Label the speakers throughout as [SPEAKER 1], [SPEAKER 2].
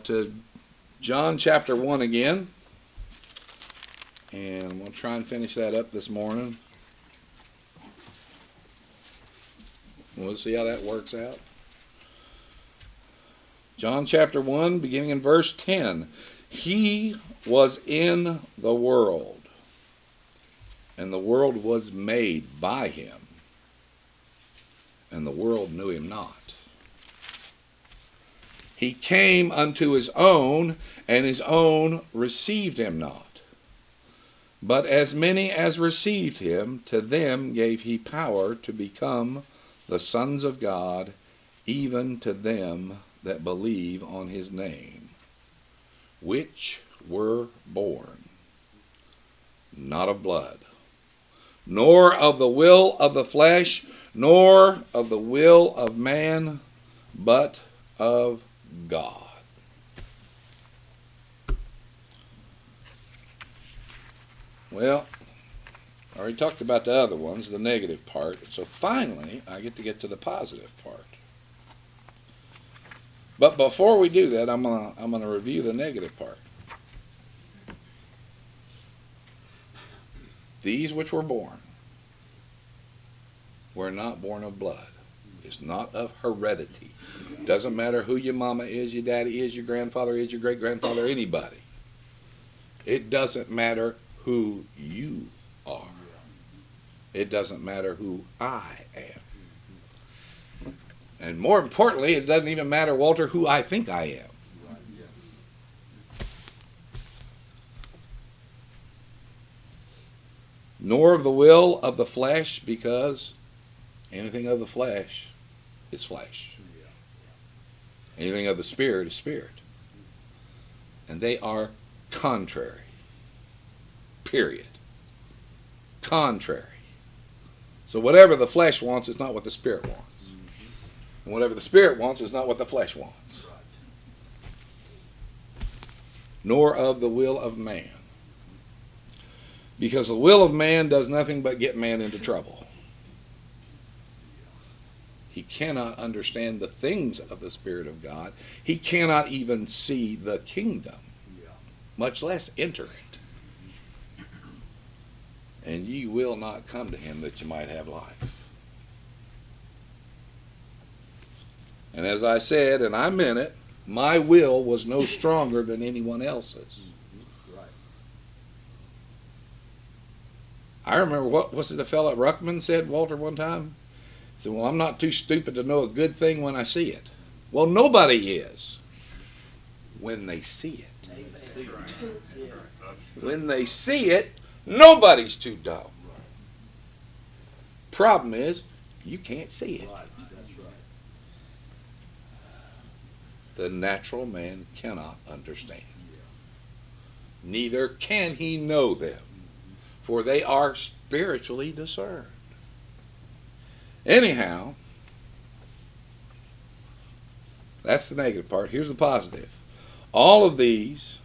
[SPEAKER 1] to John chapter 1 again. And I'm going to try and finish that up this morning. We'll see how that works out. John chapter 1, beginning in verse 10. He was in the world, and the world was made by him, and the world knew him not. He came unto his own, and his own received him not. But as many as received him, to them gave he power to become the sons of God, even to them that believe on his name, which were born not of blood, nor of the will of the flesh, nor of the will of man, but of God. Well, I already talked about the other ones, the negative part. So finally, I get to the positive part. But before we do that, I'm gonna review the negative part. These which were born were not born of blood. It's not of heredity. Doesn't matter who your mama is, your daddy is, your grandfather is, your great-grandfather, anybody. It doesn't matter who you are. It doesn't matter who I am. And more importantly, it doesn't even matter, Walter, who I think I am. Nor of the will of the flesh, because anything of the flesh is flesh. Anything of the spirit is spirit. And they are contrary. Period. Contrary. So whatever the flesh wants is not what the spirit wants. And whatever the spirit wants is not what the flesh wants. Nor of the will of man. Because the will of man does nothing but get man into trouble. He cannot understand the things of the Spirit of God. He cannot even see the kingdom, much less enter it. And ye will not come to him that you might have life. And as I said, and I meant it, my will was no stronger than anyone else's. I remember, what was it the fellow at Ruckman said, Walter, one time? He said, well, I'm not too stupid to know a good thing when I see it. Well, nobody is when they see it. When they see it, nobody's too dumb. Problem is, you can't see it. The natural man cannot understand. Neither can he know them, for they are spiritually discerned. Anyhow, that's the negative part. Here's the positive. All of these,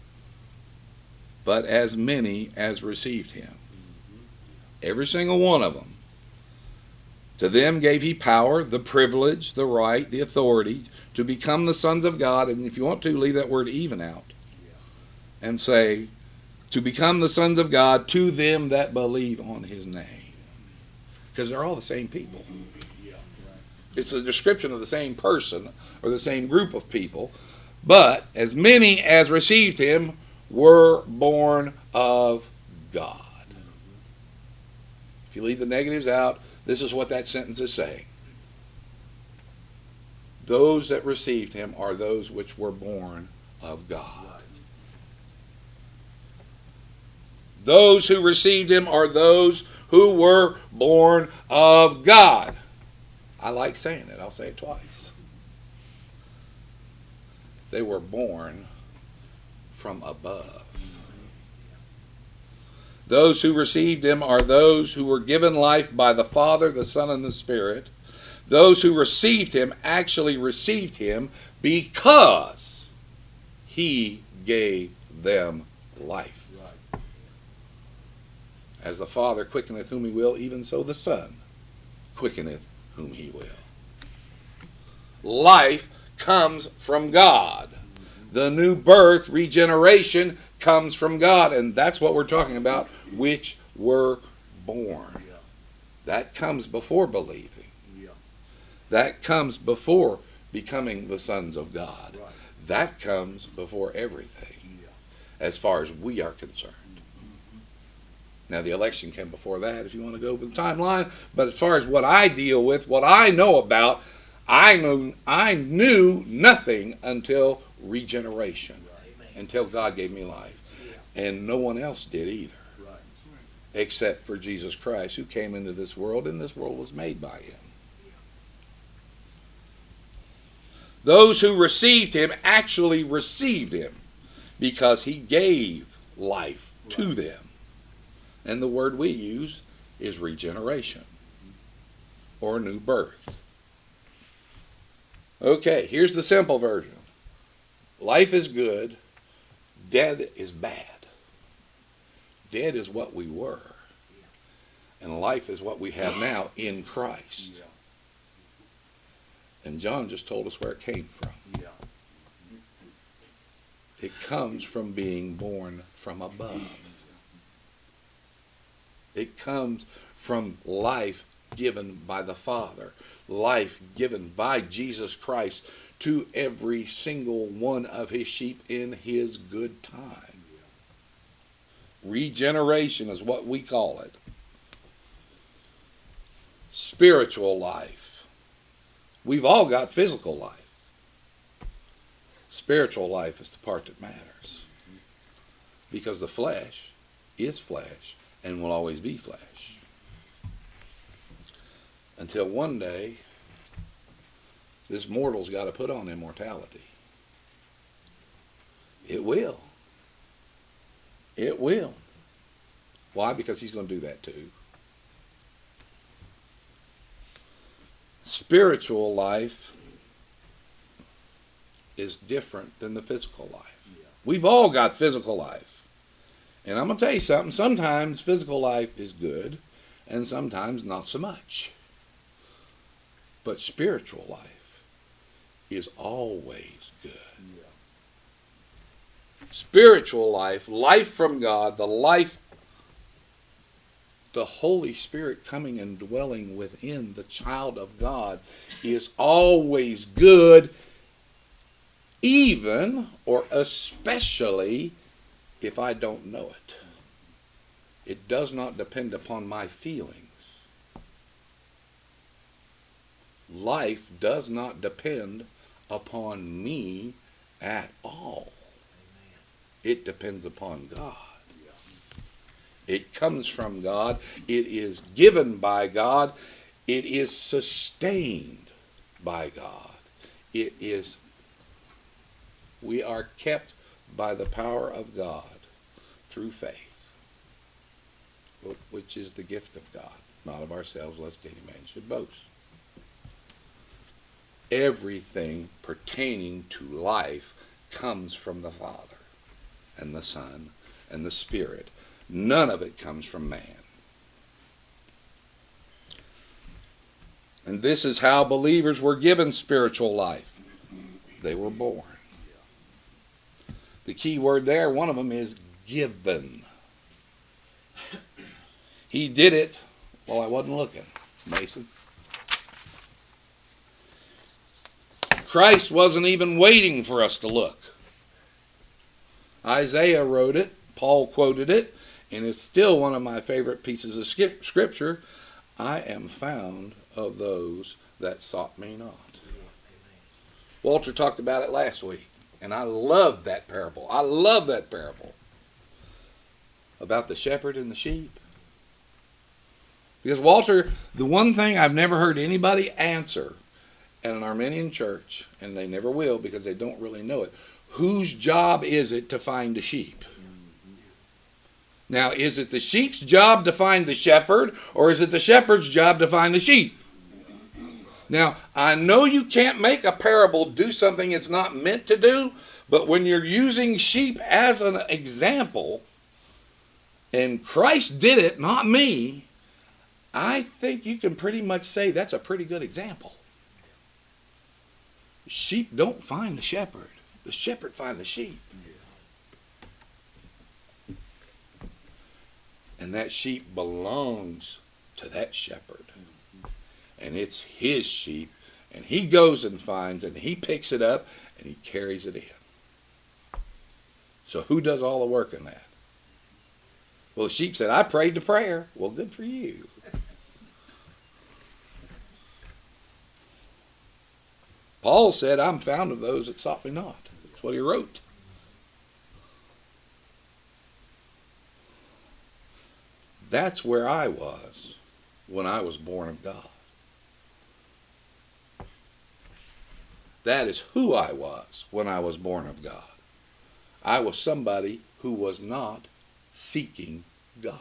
[SPEAKER 1] but as many as received him. Every single one of them. To them gave he power, the privilege, the right, the authority to become the sons of God. And if you want to, leave that word even out. And say, to become the sons of God to them that believe on his name. Because they're all the same people. It's a description of the same person or the same group of people. But as many as received him were born of God. If you leave the negatives out, this is what that sentence is saying. Those that received him are those which were born of God. Those who received him are those who were born of God. I like saying it. I'll say it twice. They were born from above. Those who received him are those who were given life by the Father, the Son, and the Spirit. Those who received him actually received him because he gave them life. As the Father quickeneth whom he will, even so the Son quickeneth whom he will. Life comes from God. The new birth, regeneration, comes from God. And that's what we're talking about, which were born.
[SPEAKER 2] Yeah.
[SPEAKER 1] That comes before believing.
[SPEAKER 2] Yeah.
[SPEAKER 1] That comes before becoming the sons of God.
[SPEAKER 2] Right.
[SPEAKER 1] That comes before everything, as far as we are concerned. Now, the election came before that, if you want to go with the timeline. But as far as what I deal with, what I know about, I knew nothing until regeneration, until God gave me life. And no one else did either, except for Jesus Christ, who came into this world, and this world was made by him. Those who received him actually received him because he gave life to them. And the word we use is regeneration or new birth. Okay, here's the simple version. Life is good. Dead is bad. Dead is what we were. And life is what we have now in Christ. And John just told us where it came from. It comes from being born from above. It comes from life given by the Father. Life given by Jesus Christ to every single one of his sheep in his good time. Regeneration is what we call it. Spiritual life. We've all got physical life. Spiritual life is the part that matters. Because the flesh is flesh and will always be flesh. Until one day, this mortal's got to put on immortality. It will. It will. Why? Because he's going to do that too. Spiritual life is different than the physical life. We've all got physical life. And I'm going to tell you something. Sometimes physical life is good and sometimes not so much. But spiritual life is always good. Spiritual life, life from God, the Holy Spirit coming and dwelling within the child of God is always good, even or especially if I don't know it. It does not depend upon my feelings. Life does not depend upon me at all. It depends upon God. It comes from God. It is given by God. It is sustained by God. We are kept by the power of God through faith, which is the gift of God, not of ourselves, lest any man should boast. Everything pertaining to life comes from the Father and the Son and the Spirit. None of it comes from man. And this is how believers were given spiritual life. They were born. The key word there, one of them is given. He did it while I wasn't looking, Mason. Christ wasn't even waiting for us to look. Isaiah wrote it, Paul quoted it, and it's still one of my favorite pieces of scripture. I am found of those that sought me not. Walter talked about it last week, and I love that parable. I love that parable about the shepherd and the sheep. Because Walter, the one thing I've never heard anybody answer at an Armenian church, and they never will because they don't really know it, whose job is it to find the sheep? Now, is it the sheep's job to find the shepherd, or is it the shepherd's job to find the sheep? Now, I know you can't make a parable do something it's not meant to do, but when you're using sheep as an example, and Christ did it, not me, I think you can pretty much say that's a pretty good example. Sheep don't find the shepherd. The shepherd finds the sheep. And that sheep belongs to that shepherd. And it's his sheep. And he goes and finds it, and he picks it up, and he carries it in. So who does all the work in that? Well, the sheep said, I prayed the prayer. Well, good for you. Paul said, I'm found of those that sought me not. That's what he wrote. That's where I was when I was born of God. That is who I was when I was born of God. I was somebody who was not seeking God.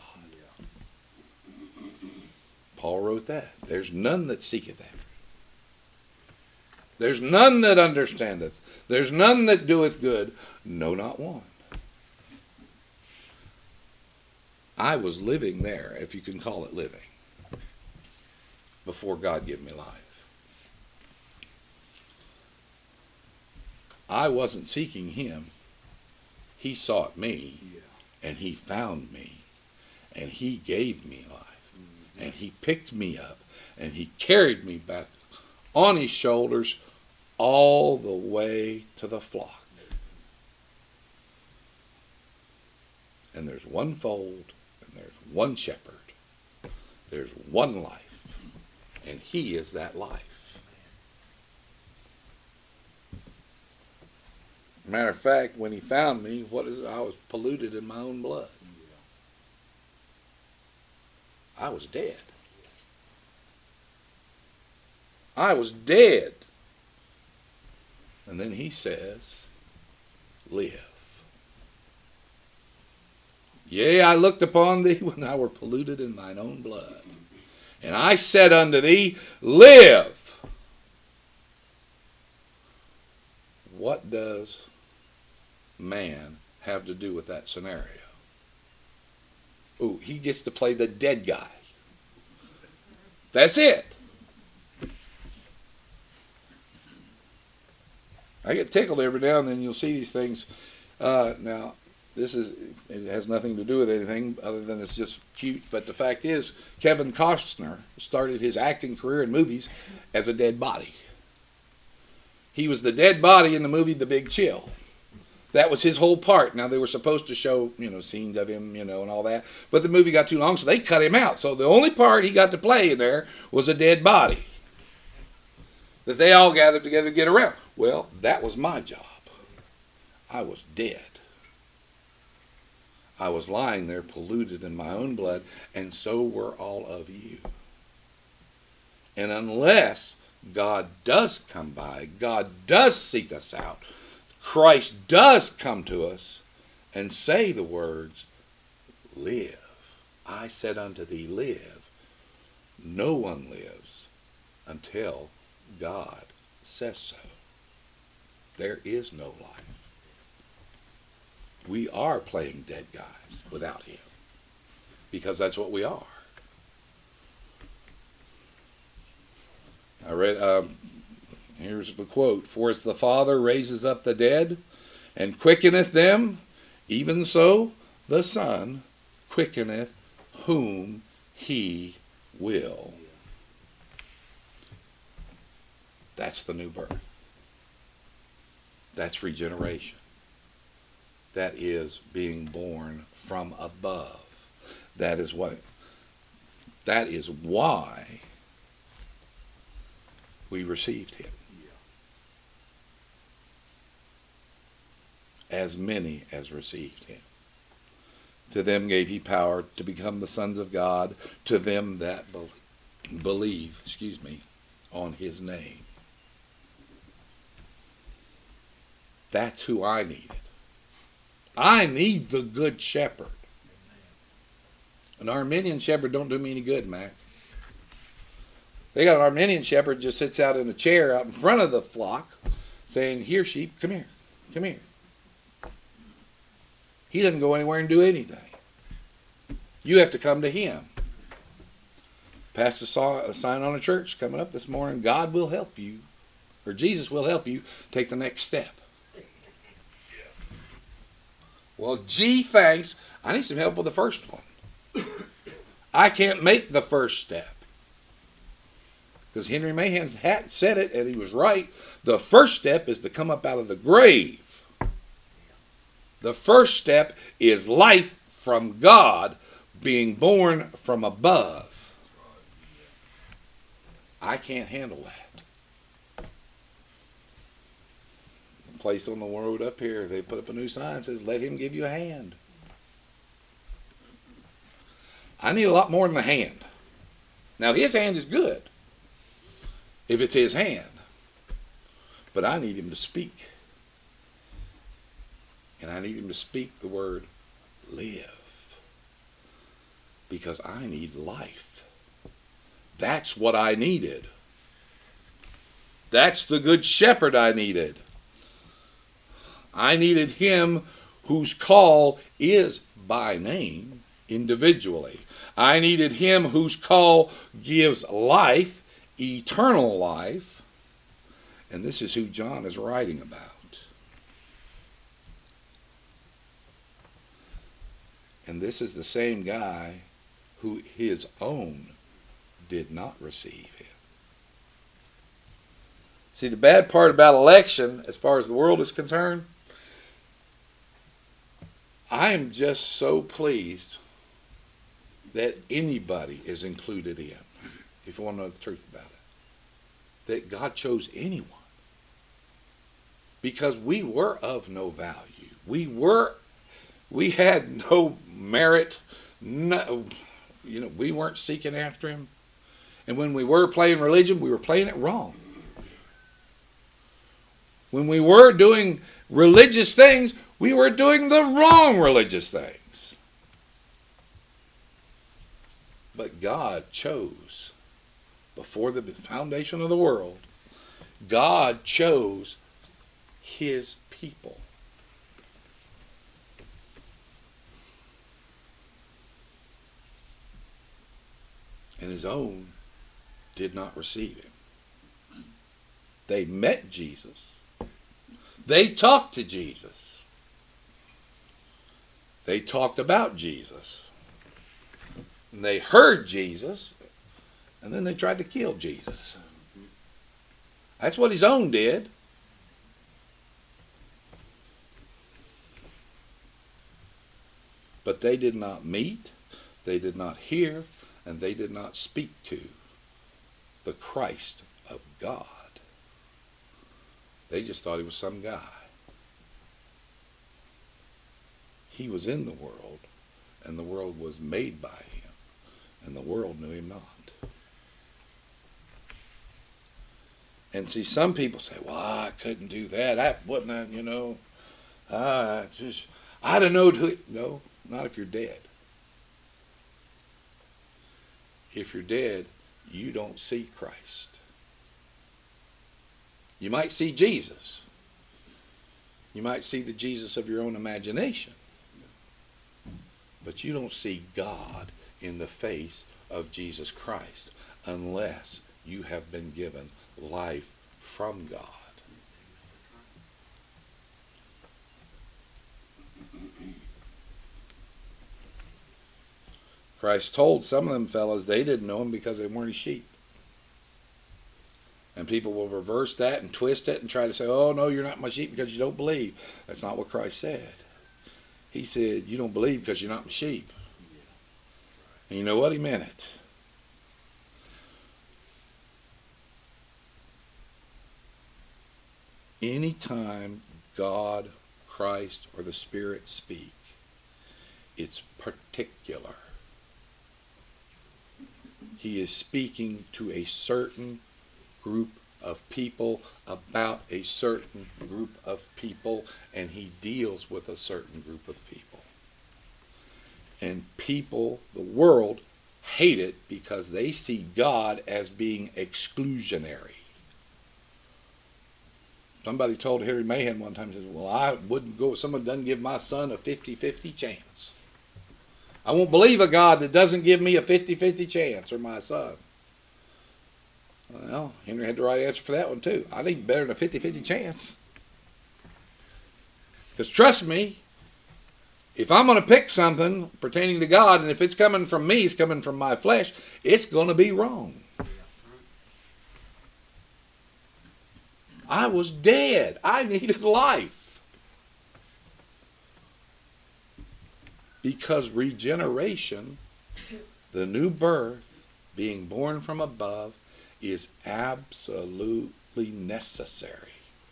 [SPEAKER 1] Paul wrote that. There's none that seeketh after. There's none that understandeth. There's none that doeth good. No, not one. I was living there, if you can call it living, before God gave me life. I wasn't seeking him. He sought me, and he found me, and he gave me life, and he picked me up, and he carried me back on his shoulders all the way to the flock. And there's one fold, and there's one shepherd. There's one life, and he is that life. Matter of fact, when he found me, I was polluted in my own blood. I was dead. I was dead. And then he says, live. Yea, I looked upon thee when thou wert polluted in thine own blood. And I said unto thee, live. What does man have to do with that scenario? Ooh, he gets to play the dead guy. That's it. I get tickled every now and then. You'll see these things. Now, it has nothing to do with anything other than it's just cute. But the fact is, Kevin Costner started his acting career in movies as a dead body. He was the dead body in the movie The Big Chill. That was his whole part. Now, they were supposed to show, scenes of him, and all that. But the movie got too long, so they cut him out. So the only part he got to play in there was a dead body that they all gathered together to get around. Well, that was my job. I was dead. I was lying there polluted in my own blood, and so were all of you. And unless God does come by, God does seek us out, Christ does come to us and say the words, live. I said unto thee, live. No one lives until God says so. There is no life. We are playing dead guys without him, because that's what we are. I read, here's the quote, for as the Father raises up the dead and quickeneth them, even so the Son quickeneth whom he will. That's the new birth. That's regeneration. That is being born from above. That is why we received him. As many as received him. To them gave he power to become the sons of God, to them that believe, on his name. That's who I needed. I need the good shepherd. An Armenian shepherd don't do me any good, Mac. They got an Armenian shepherd just sits out in a chair out in front of the flock saying, here sheep, come here, come here. He doesn't go anywhere and do anything. You have to come to him. Pastor saw a sign on a church coming up this morning, God will help you, or Jesus will help you take the next step. Well, gee, thanks. I need some help with the first one. I can't make the first step. Because Henry Mahan said it, and he was right. The first step is to come up out of the grave. The first step is life from God, being born from above. I can't handle that. A place on the road up here, they put up a new sign that says, let him give you a hand. I need a lot more than a hand. Now, his hand is good, if it's his hand. But I need him to speak. And I need him to speak the word live. Because I need life. That's what I needed. That's the good shepherd I needed. I needed him whose call is by name, individually. I needed him whose call gives life, eternal life. And this is who John is writing about. And this is the same guy who his own did not receive him. See, the bad part about election, as far as the world is concerned, I am just so pleased that anybody is included in, if you want to know the truth about it. That God chose anyone. Because we were of no value. We had no merit. No, we weren't seeking after him. And when we were playing religion, we were playing it wrong. When we were doing religious things, we were doing the wrong religious things. But God chose, before the foundation of the world, God chose his people. And his own did not receive him. They met Jesus. They talked to Jesus. They talked about Jesus. And they heard Jesus. And then they tried to kill Jesus. That's what his own did. But they did not meet. They did not hear. And they did not speak to the Christ of God. They just thought he was some guy. He was in the world, and the world was made by him, and the world knew him not. And see, some people say, well, I couldn't do that. I wouldn't, I'd have known who. No, not if you're dead. If you're dead, you don't see Christ. You might see Jesus. You might see the Jesus of your own imagination. But you don't see God in the face of Jesus Christ unless you have been given life from God. Christ told some of them fellas they didn't know him because they weren't his sheep. And people will reverse that and twist it and try to say, oh, no, you're not my sheep because you don't believe. That's not what Christ said. He said, you don't believe because you're not my sheep. And you know what? He meant it. Anytime God, Christ, or the Spirit speak, it's particular. He is speaking to a certain group of people about a certain group of people, and he deals with a certain group of people. And people, the world, hate it because they see God as being exclusionary. Somebody told Henry Mahan one time, he said, well, I wouldn't go if someone doesn't give my son a 50-50 chance. I won't believe a God that doesn't give me a 50-50 chance, or my son. Well, Henry had the right answer for that one too. I need better than a 50-50 chance. Because trust me, if I'm going to pick something pertaining to God, and if it's coming from me, it's coming from my flesh, it's going to be wrong. I was dead. I needed life. Because regeneration, the new birth, being born from above, is absolutely necessary.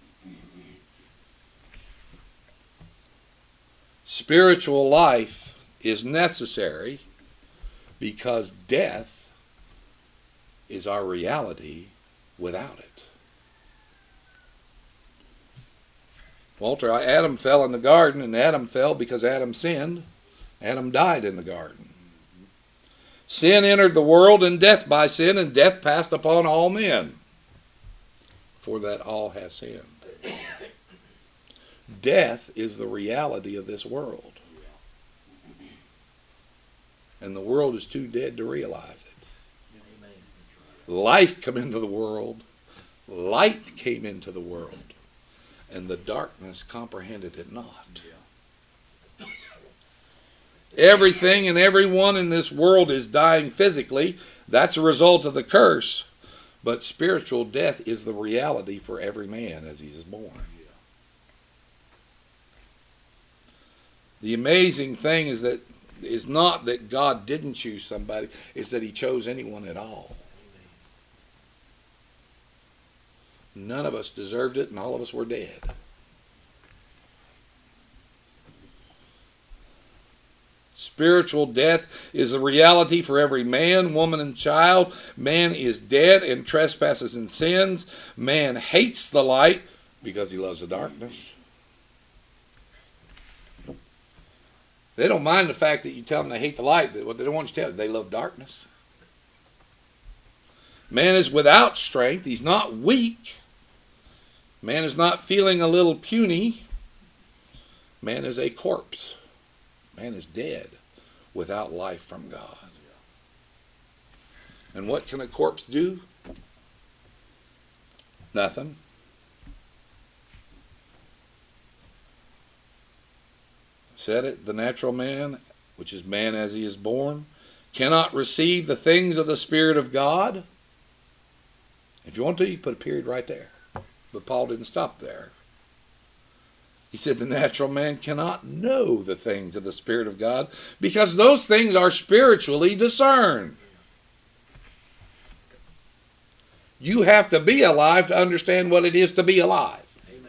[SPEAKER 1] Spiritual life is necessary because death is our reality without it. Walter, Adam fell in the garden, and Adam fell because Adam sinned. Adam died in the garden. Sin entered the world, and death by sin, and death passed upon all men, for that all have sinned. Death is the reality of this world. And the world is too dead to realize it. Life came into the world. Light came into the world. And the darkness comprehended it not. Everything and everyone in this world is dying physically. That's a result of the curse. But spiritual death is the reality for every man as he is born. The amazing thing is not that God didn't choose somebody, it's that he chose anyone at all. None of us deserved it, and all of us were dead. Spiritual death is a reality for every man, woman, and child. Man is dead in trespasses and sins. Man hates the light because he loves the darkness. They don't mind the fact that you tell them they hate the light. What they don't want you to tell them, they love darkness. Man is without strength. He's not weak. Man is not feeling a little puny. Man is a corpse. Man is dead without life from God. And what can a corpse do? Nothing. Said it, the natural man, which is man as he is born, cannot receive the things of the Spirit of God. If you want to, you put a period right there. But Paul didn't stop there. He said the natural man cannot know the things of the Spirit of God because those things are spiritually discerned. You have to be alive to understand what it is to be alive.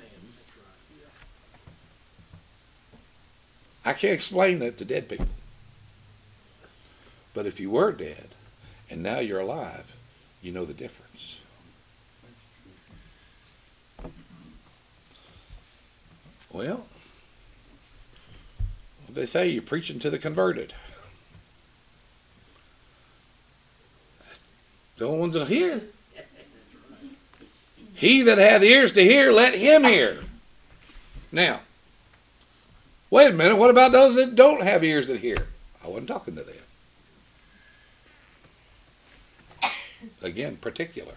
[SPEAKER 1] I can't explain that to dead people. But if you were dead and now you're alive, you know the difference. Well, they say you're preaching to the converted. The only ones that hear. He that hath ears to hear, let him hear. Now, wait a minute, what about those that don't have ears that hear? I wasn't talking to them. Again, particular.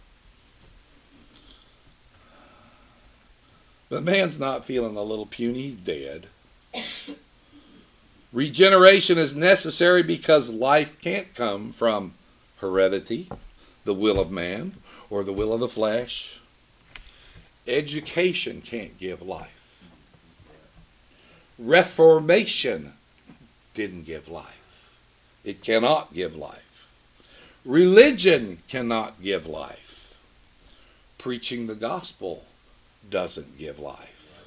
[SPEAKER 1] But man's not feeling a little puny, he's dead. Regeneration is necessary because life can't come from heredity, the will of man, or the will of the flesh. Education can't give life. Reformation didn't give life. It cannot give life. Religion cannot give life. Preaching the gospel doesn't give life.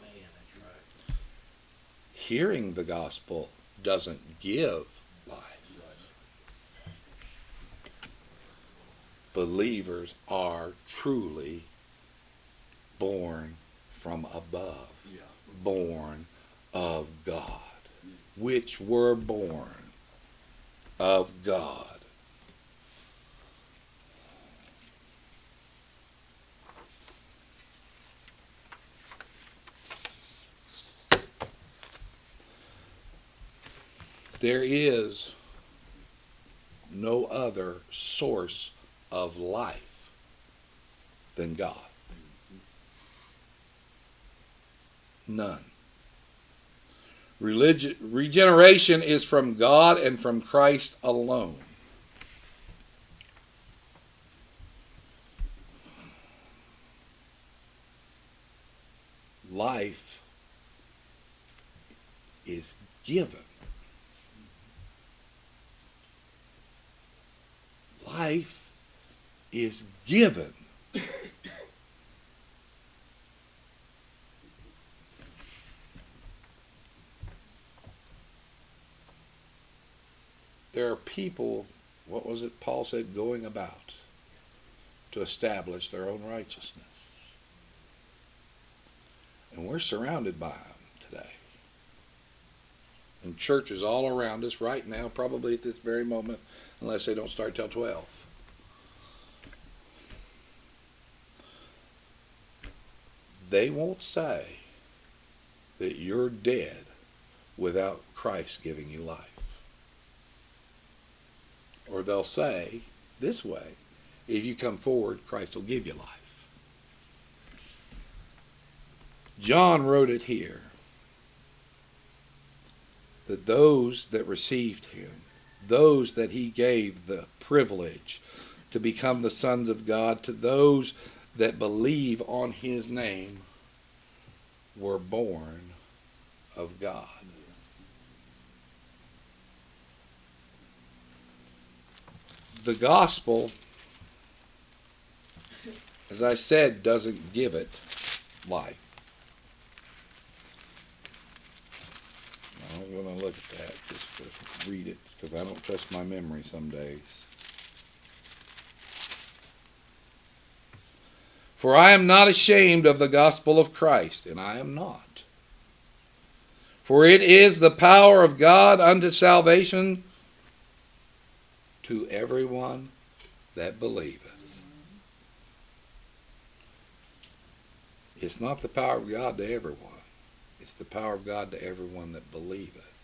[SPEAKER 1] Hearing the gospel doesn't give life. Believers are truly born from above, born of God, which were born of God. There is no other source of life than God. None. Regeneration is from God and from Christ alone. Life is given. Life is given. There are people, what was it Paul said, going about to establish their own righteousness. And we're surrounded by them today. And churches all around us right now, probably at this very moment, unless they don't start till 12. They won't say that you're dead without Christ giving you life. Or they'll say this way, if you come forward, Christ will give you life. John wrote it here, that those that received him, those that he gave the privilege to become the sons of God, to those that believe on his name, were born of God. The gospel, as I said, doesn't give it life. I'm going to look at that just to read it, because I don't trust my memory some days. For I am not ashamed of the gospel of Christ, and I am not. For it is the power of God unto salvation to everyone that believeth. It's not the power of God to everyone. It's the power of God to everyone that believeth.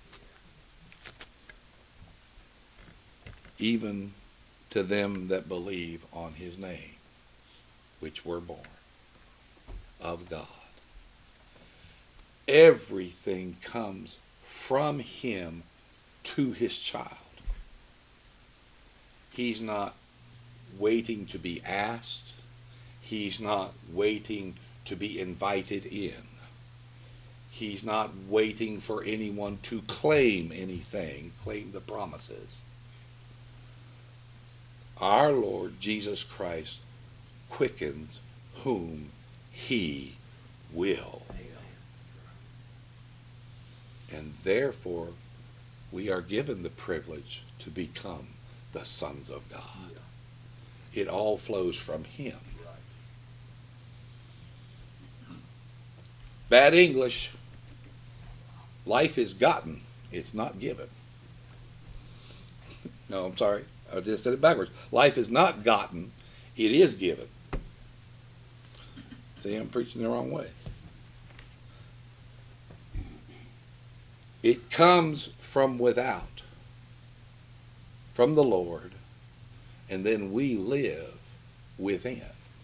[SPEAKER 1] Even to them that believe on his name, which were born of God. Everything comes from him to his child. He's not waiting to be asked. He's not waiting to be invited in. He's not waiting for anyone to claim anything, claim the promises. Our Lord Jesus Christ quickens whom he will. And therefore, we are given the privilege to become the sons of God. It all flows from him. Bad English. Life is gotten. It's not given. No, I'm sorry. I just said it backwards. Life is not gotten. It is given. See, I'm preaching the wrong way. It comes from without, from the Lord, and then we live within.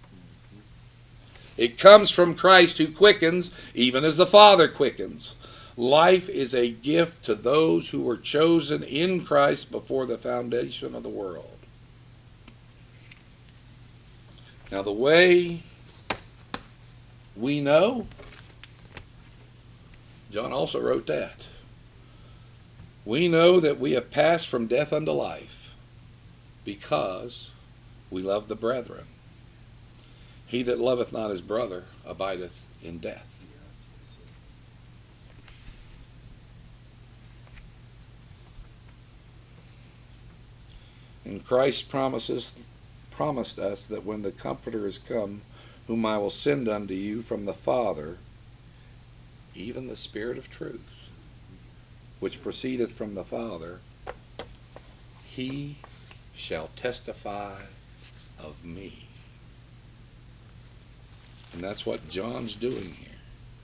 [SPEAKER 1] It comes from Christ who quickens, even as the Father quickens. Life is a gift to those who were chosen in Christ before the foundation of the world. Now, the way we know, John also wrote that. We know that we have passed from death unto life because we love the brethren. He that loveth not his brother abideth in death. And Christ promised us that when the Comforter is come, whom I will send unto you from the Father, even the Spirit of truth, which proceedeth from the Father, he shall testify of me. And that's what John's doing here.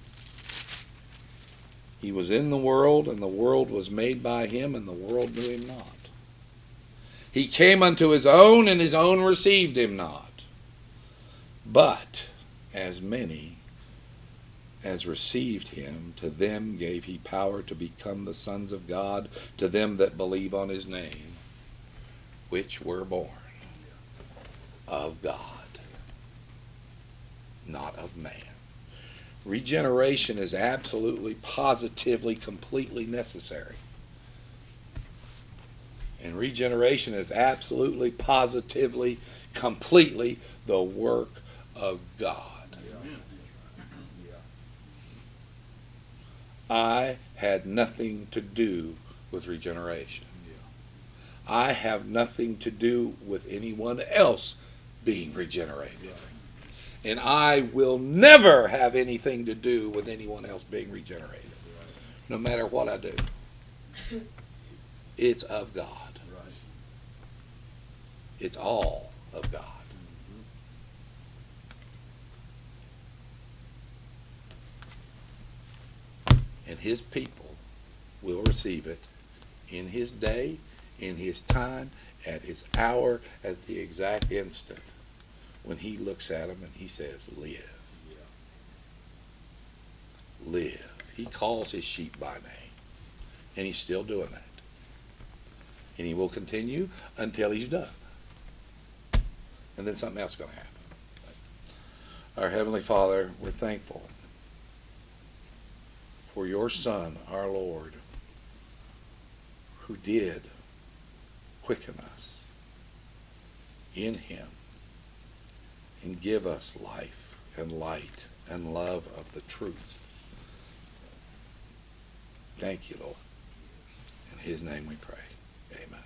[SPEAKER 1] He was in the world, and the world was made by him, and the world knew him not. He came unto his own, and his own received him not. But as many as received him, to them gave he power to become the sons of God, to them that believe on his name, which were born of God, not of man. Regeneration is absolutely, positively, completely necessary. And regeneration is absolutely, positively, completely the work of God. I had nothing to do with regeneration. I have nothing to do with anyone else being regenerated. And I will never have anything to do with anyone else being regenerated, no matter what I do. It's of God. It's all of God. And his people will receive it in his day, in his time, at his hour, at the exact instant when he looks at them and he says, live. Live. He calls his sheep by name. And he's still doing that. And he will continue until he's done. And then something else is going to happen. Our Heavenly Father, we're thankful for your Son, our Lord, who did quicken us in him and give us life and light and love of the truth. Thank you, Lord. In his name we pray. Amen.